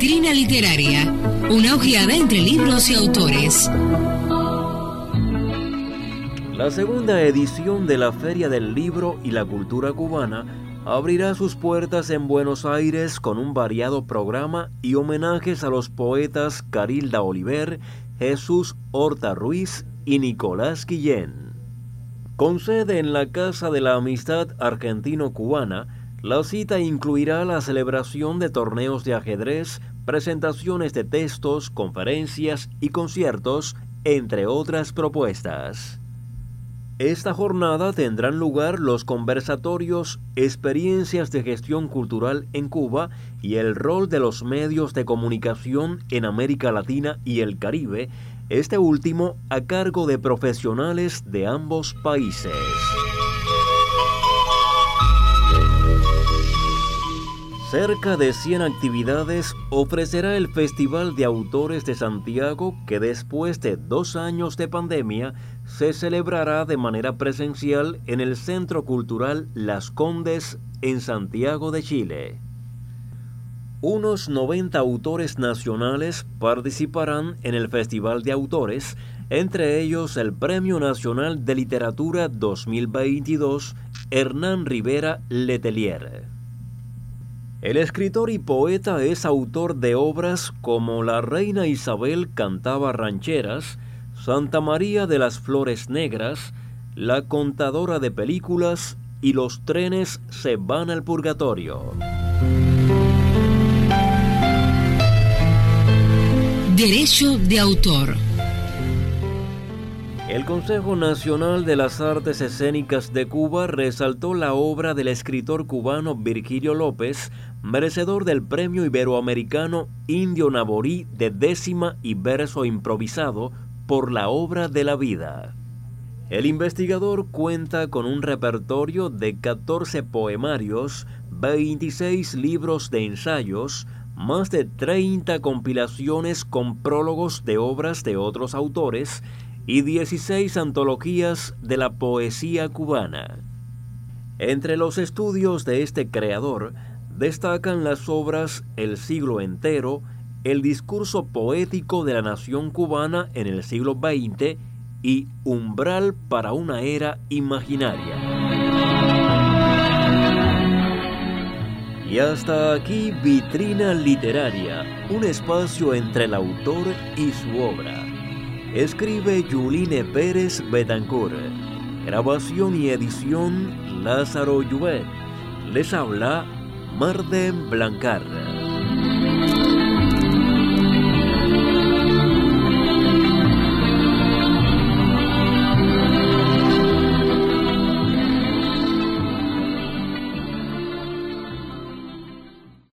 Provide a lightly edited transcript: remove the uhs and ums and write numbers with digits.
Vitrina Literaria, una ojeada entre libros y autores. La segunda edición de la Feria del Libro y la Cultura Cubana abrirá sus puertas en Buenos Aires con un variado programa y homenajes a los poetas Carilda Oliver, Jesús Horta Ruiz y Nicolás Guillén. Con sede en la Casa de la Amistad Argentino-Cubana, la cita incluirá la celebración de torneos de ajedrez, presentaciones de textos, conferencias y conciertos, entre otras propuestas. Esta jornada tendrán lugar los conversatorios Experiencias de Gestión Cultural en Cuba y el rol de los medios de comunicación en América Latina y el Caribe, este último a cargo de profesionales de ambos países. Cerca de 100 actividades ofrecerá el Festival de Autores de Santiago, que después de 2 años de pandemia se celebrará de manera presencial en el Centro Cultural Las Condes en Santiago de Chile. Unos 90 autores nacionales participarán en el Festival de Autores, entre ellos el Premio Nacional de Literatura 2022 Hernán Rivera Letelier. El escritor y poeta es autor de obras como La Reina Isabel cantaba rancheras, Santa María de las Flores Negras, La contadora de películas y Los trenes se van al purgatorio. Derecho de autor. El Consejo Nacional de las Artes Escénicas de Cuba resaltó la obra del escritor cubano Virgilio López, merecedor del Premio Iberoamericano Indio Naborí de décima y verso improvisado por la obra de la vida. El investigador cuenta con un repertorio de 14 poemarios, 26 libros de ensayos, más de 30 compilaciones con prólogos de obras de otros autores y 16 antologías de la poesía cubana. Entre los estudios de este creador destacan las obras El siglo entero, El discurso poético de la nación cubana en el siglo XX y Umbral para una era imaginaria. Y hasta aquí Vitrina Literaria, un espacio entre el autor y su obra. Escribe Yuline Pérez Betancourt. Grabación y edición Lázaro Lluvet. Les habla Marden Blancar.